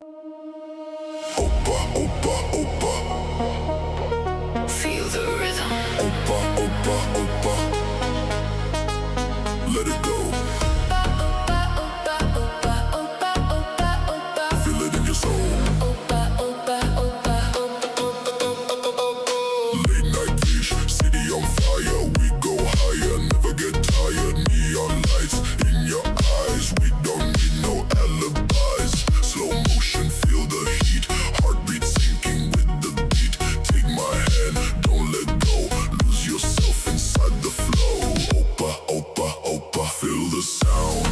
Oppa, oppa, oppa. Feel the rhythm. Oppa, oppa, oppa. Let it go. Feel it in your soul. Late night beach, city on fire. We go higher, never get tired. Neon lights in your eyes. We don't need no alibis. Slow motion, feel the heat. Heartbeat syncing with the beat. Take my hand, don't let go. Lose yourself inside the flow. Oppa, oppa, oppa. Feel the sound.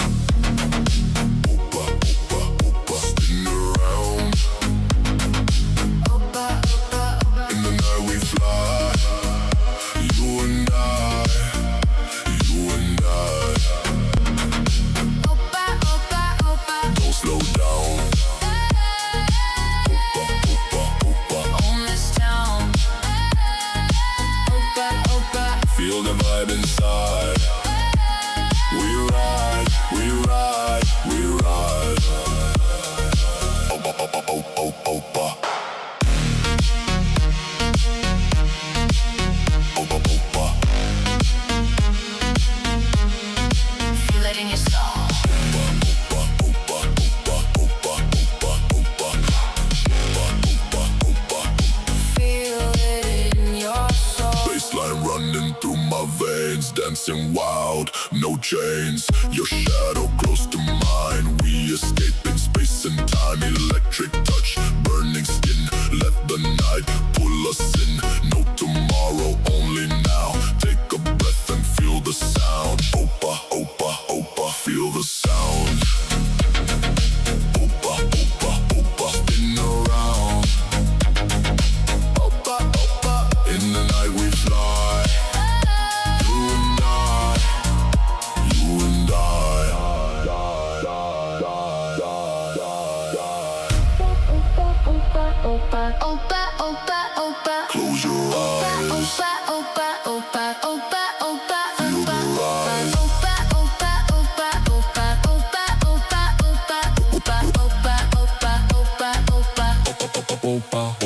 Oppa, oppa, oppa. Spin around. In the night we fly. You and I. You and I. Don't slow down. Oppa, oppa, oppa. Feel the vibe inside. We ride, we ride, we ride. Oppa, oppa, oppa, oppa. Oppa, oppa. Feel it in your soul. Oppa, oppa, oppa, oppa, oppa, oppa. Oppa, oppa, oppa. Feel it in your soul. Baseline running through my veins, dancing wild, no chains. Your shadow close to mine. We escape in space and time. Electric touch, burning skin. Let the night pull us in. No tomorrow, only now. Take a breath and feel the sound. Oppa, oppa, oppa. Feel the sound. Oppa, oppa, oppa. Spin around. Oppa, oppa. In the night we fly. You and I. You and I. Close your eyes. Feel the rise. Oppa,